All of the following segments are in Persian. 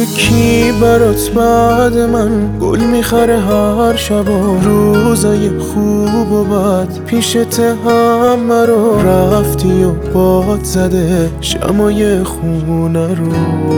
بگو کی برات بعد من گل میخره هر شب و روزای خوب و بد پیشت همه رو رفتی و باد زده شمای خونه رو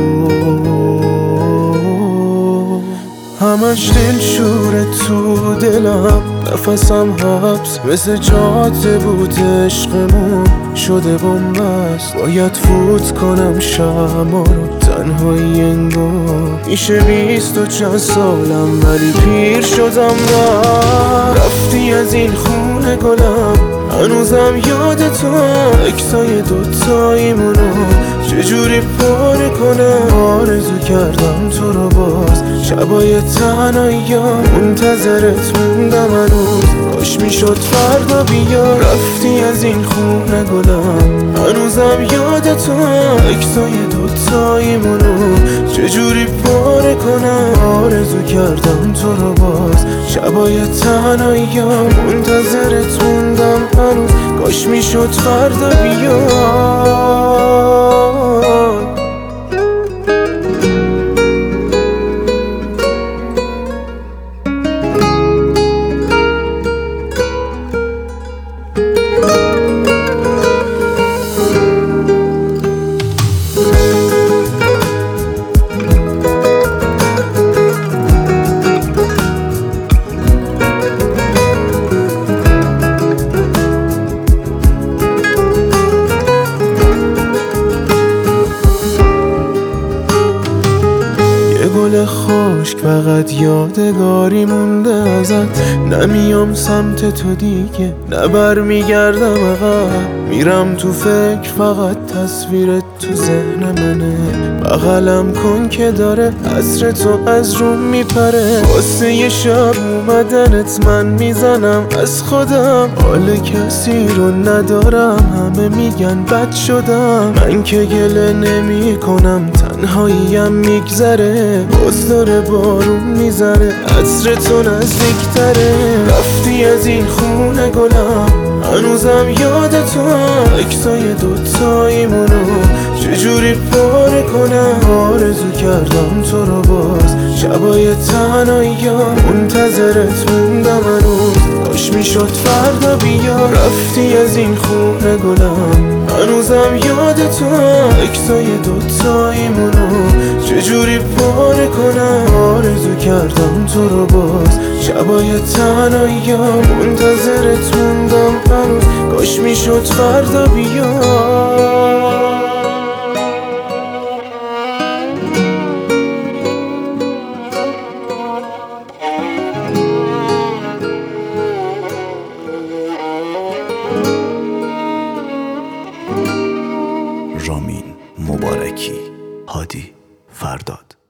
همش دلشوره تو دلم نفسم حبس مثل جاده بود عشقمون شده بومبست باید فوت کنم شما رو تنهایی انگار میشه 20 و چند سالم ولی پیر شدم رفتی از این خونه گلم هنوزم یاد تو عکسای دوتاییمونو چجوری پاره کنم آرزو کردم تو رو باز شبای تنهایی‌ام منتظرت موندم هنوز کاش میشد فردا بیا رفتی از این خونه گلم هنوزم یاد تو عکسای دوتاییمونو چجوری پاره کنم آرزو کردم تو رو باز شبای تنهایی‌ام منتظرت موندم هنوز کاش میشد فردا بیا گل خشک فقط یادگاری مونده ازت نمیام سمت تو دیگه نه برمیگردم عقب میرم تو فکر فقط تصویرت تو ذهن منه بغلم کن که داره عطر تو از روم میپره واسه یه شب اومدنت من میزنم از خودم حال کسی رو ندارم همه میگن بد شدم من که گله نمی کنم تنهاییم میگذره باز داره بارون میذاره عطر تو نزدیکتره رفتی از این خونه گلم هنوزم یاد تو عکسای دوتاییمونو چجوری پاره کنم آرزو کردم تو رو باز شبای تنهایی‌ام منتظرت موندم هنوز کاش میشد فردا بیا رفتی از این خونه گلم هنوزم یاد تو عکسای دوتاییمونو چجوری پاره کنم آرزو کردم تو رو باز شبای تنهایی‌ام منتظرت موندم هنوز کاش میشد فردا بیا رامین مبارکی، هادی فرداد.